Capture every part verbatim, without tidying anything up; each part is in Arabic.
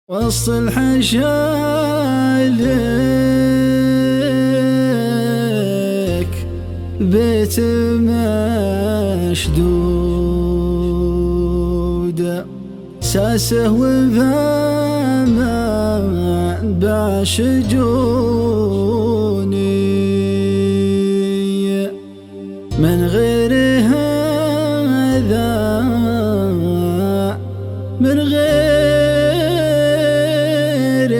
وسط الحشايلك بيت مشدود ساسه وفما بعشجوني من غير هذا من غير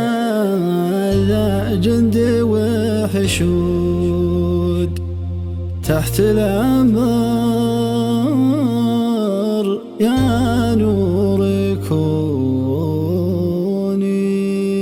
هذا جندي وحشود تحت العمر يا نور كوني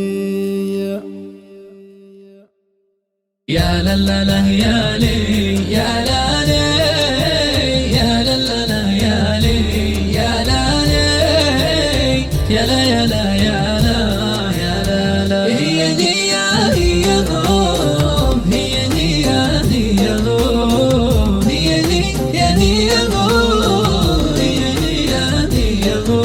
يا لا لا لا يا لي يا لا لي يا لا لا لا يا لي يا لا لي يا لا يا لا يا لا يا لا لا هي دي يا هي غوم هي دي يا هي غوم هي دي يا هي غوم هي دي يا هي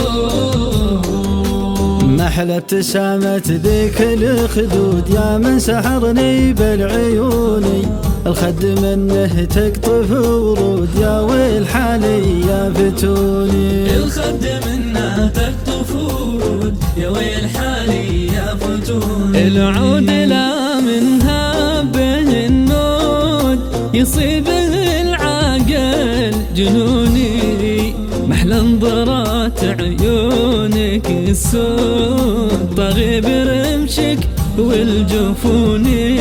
غوم محلى ابتسامة ذيك الخدود يا من سحرني بالعيوني الخد منه تقطف ورود يا ويل حالي يا فتوني الخد منه تقطف ورود يا ويل حالي يا فتوني العود لا منها به النود يصيبه العاقل جنوني محلى نظرات عيونك السود طغي برمشك والجفوني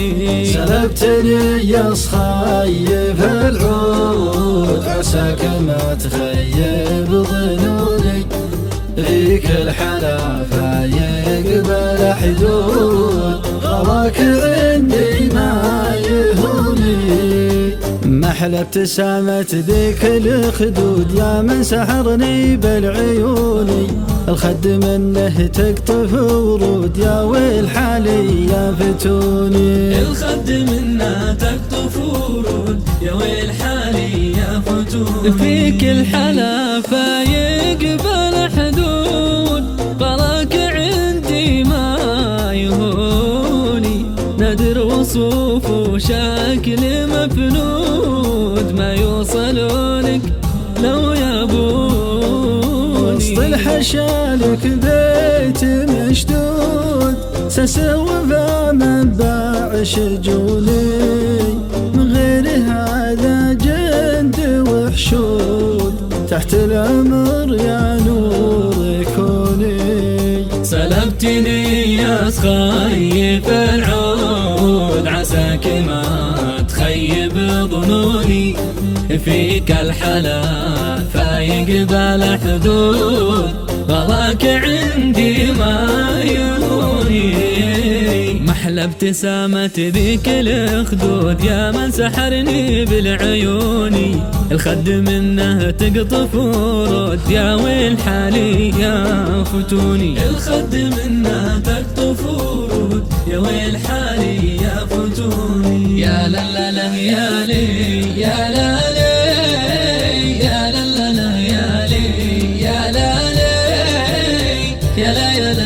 سلبتني يا صخايف العود عساك ما تخيب ظنوني فيك الحلا فيقبل حدود غلاك عندي ما يهوني محلى ابتسامة ذيك الخدود يا من سحرني بالعيوني الخد منه تقطف ورود يا ويل حالي يا فتوني الخد منه تقطف ورود يا ويل حالي يا فتوني فيك الحلا فيقبل حدود غلاك عندي ما يهوني نادر وصوف وشكل مفنود ما يوصلونك لو يابوني وسط الحشالك بيت مشدود سسوف من بعشجوني من غير هذا جند وحشود تحت العمر يا نور كوني سلبتني يا صخايف العود عساك ما تخيب ظنوني فيك الحلا فيقبل حدود غلاك عندي ما يهوني محلى ابتسامة ذيك الخدود يا من سحرني بالعيوني الخد منه تقطف ورود يا ويل حالي يا فتوني الخد منه تقطف ورود يا ويل حالي يا فتوني يا لا لا لا يا لي يا لا لي يا لا لا لا يا لي يا لا لي يا لا يا لا